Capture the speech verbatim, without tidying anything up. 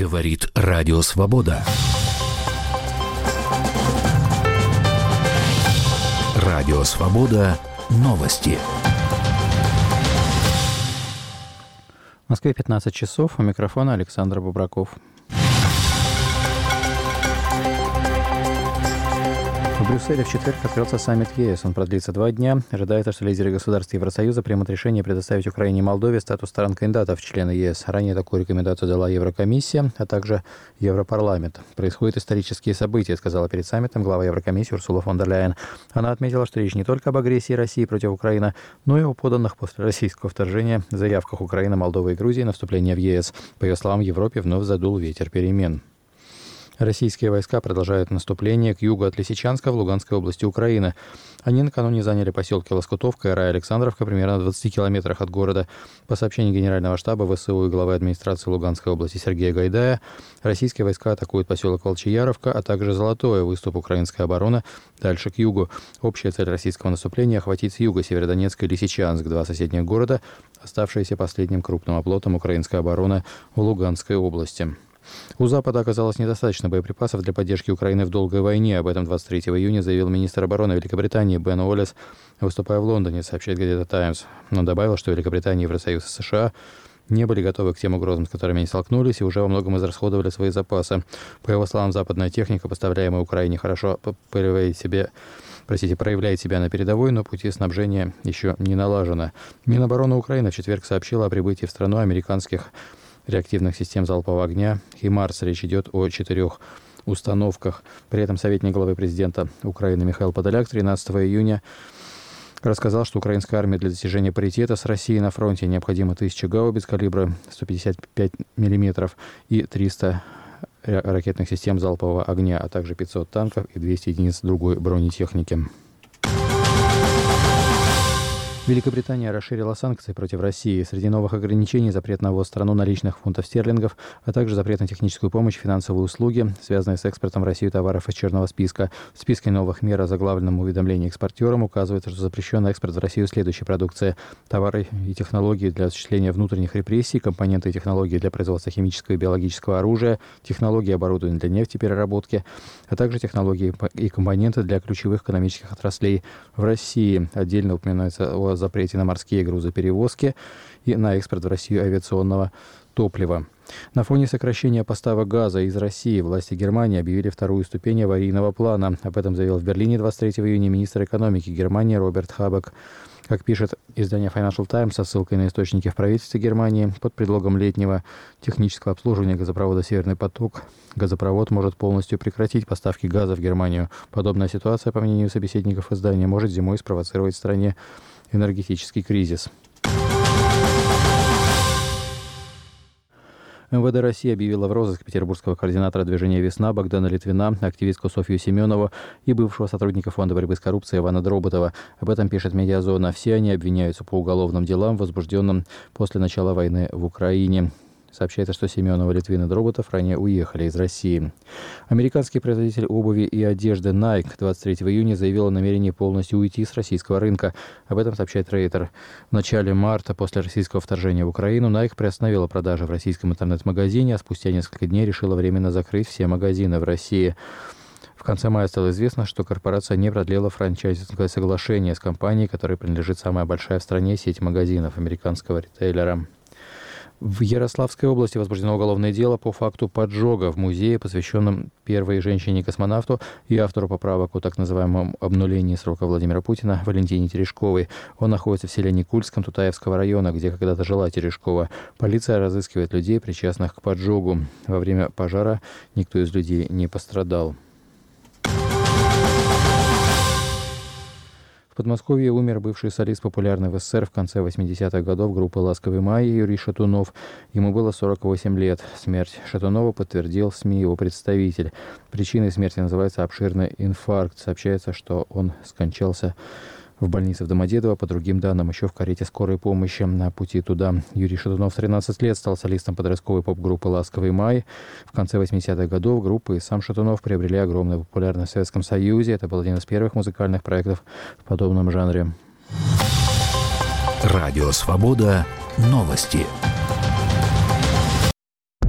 Говорит Радио Свобода. Радио Свобода. Новости. В Москве пятнадцать часов. У микрофона Александр Бубраков. В Брюсселе в четверг открылся саммит ЕС. Он продлится два дня. Ожидается, что лидеры государств Евросоюза примут решение предоставить Украине и Молдове статус стран-кандидатов в члены ЕС. Ранее такую рекомендацию дала Еврокомиссия, а также Европарламент. Происходят исторические события, сказала перед саммитом глава Еврокомиссии Урсула фон дер Ляйен. Она отметила, что речь не только об агрессии России против Украины, но и о поданных после российского вторжения заявках Украины, Молдовы и Грузии на вступление в ЕС. По ее словам, в Европе вновь задул ветер перемен. Российские войска продолжают наступление к югу от Лисичанска в Луганской области Украины. Они накануне заняли поселки Лоскутовка и Рая-Александровка примерно в двадцати километрах от города. По сообщению Генерального штаба ВСУ и главы администрации Луганской области Сергея Гайдая, российские войска атакуют поселок Волчияровка, а также Золотое, выступ украинской обороны, дальше к югу. Общая цель российского наступления – охватить с юга Северодонецк и Лисичанск, два соседних города, оставшиеся последним крупным оплотом украинской обороны в Луганской области. У Запада оказалось недостаточно боеприпасов для поддержки Украины в долгой войне. Об этом двадцать третьего июня заявил министр обороны Великобритании Бен Уоллес, выступая в Лондоне, сообщает газета «Таймс». Он добавил, что Великобритания, Евросоюз и США не были готовы к тем угрозам, с которыми они столкнулись, и уже во многом израсходовали свои запасы. По его словам, западная техника, поставляемая Украине, хорошо проявляет себя, простите, проявляет себя на передовой, но пути снабжения еще не налажено. Минобороны Украины в четверг сообщила о прибытии в страну американских реактивных систем залпового огня «Химарс». Речь идет о четырех установках. При этом советник главы президента Украины Михаил Подоляк тринадцатого июня рассказал, что украинской армии для достижения паритета с Россией на фронте необходимо тысяча гаубиц калибра сто пятьдесят пять миллиметров и триста ракетных систем залпового огня, а также пятьсот танков и двести единиц другой бронетехники. Великобритания расширила санкции против России. Среди новых ограничений запрет на ввоз в страну наличных фунтов стерлингов, а также запрет на техническую помощь, финансовые услуги, связанные с экспортом в Россию товаров из черного списка. В списке новых мер о заглавленном уведомлении экспортерам указывается, что запрещен экспорт в Россию следующей продукции: товары и технологии для осуществления внутренних репрессий, компоненты и технологии для производства химического и биологического оружия, технологии и оборудования для нефтепереработки, а также технологии и компоненты для ключевых экономических отраслей в России. Отдельно упоминается о запрете на морские грузоперевозки и на экспорт в Россию авиационного топлива. На фоне сокращения поставок газа из России власти Германии объявили вторую ступень аварийного плана. Об этом заявил в Берлине двадцать третьего июня министр экономики Германии Роберт Хабек. Как пишет издание Financial Times со ссылкой на источники в правительстве Германии, под предлогом летнего технического обслуживания газопровода «Северный поток» газопровод может полностью прекратить поставки газа в Германию. Подобная ситуация, по мнению собеседников издания, может зимой спровоцировать в стране энергетический кризис. МВД России объявила в розыск петербургского координатора движения «Весна» Богдана Литвина, активистку Софью Семенову и бывшего сотрудника Фонда борьбы с коррупцией Ивана Дроботова. Об этом пишет «Медиазона». Все они обвиняются по уголовным делам, возбужденным после начала войны в Украине. Сообщается, что Семенова, Литвин и Дроботов ранее уехали из России. Американский производитель обуви и одежды Nike двадцать третьего июня заявил о намерении полностью уйти с российского рынка. Об этом сообщает Рейтер. В начале марта, после российского вторжения в Украину, Nike приостановила продажи в российском интернет-магазине, а спустя несколько дней решила временно закрыть все магазины в России. В конце мая стало известно, что корпорация не продлила франчайзинговое соглашение с компанией, которой принадлежит самая большая в стране сеть магазинов американского ритейлера. В Ярославской области возбуждено уголовное дело по факту поджога в музее, посвященном первой женщине-космонавту и автору поправок о так называемом обнулении срока Владимира Путина Валентине Терешковой. Он находится в селе Никульском Тутаевского района, где когда-то жила Терешкова. Полиция разыскивает людей, причастных к поджогу. Во время пожара никто из людей не пострадал. В Подмосковье умер бывший солист популярный в СССР в конце восьмидесятых годов группы «Ласковый май» Юрий Шатунов. Ему было сорок восемь лет. Смерть Шатунова подтвердил СМИ его представитель. Причиной смерти называется обширный инфаркт. Сообщается, что он скончался в больнице в Домодедово, по другим данным, еще в карете скорой помощи. На пути туда Юрий Шатунов в тринадцать лет стал солистом подростковой поп-группы «Ласковый май». В конце восьмидесятых годов группа и сам Шатунов приобрели огромную популярность в Советском Союзе. Это был один из первых музыкальных проектов в подобном жанре. Радио «Свобода». Новости.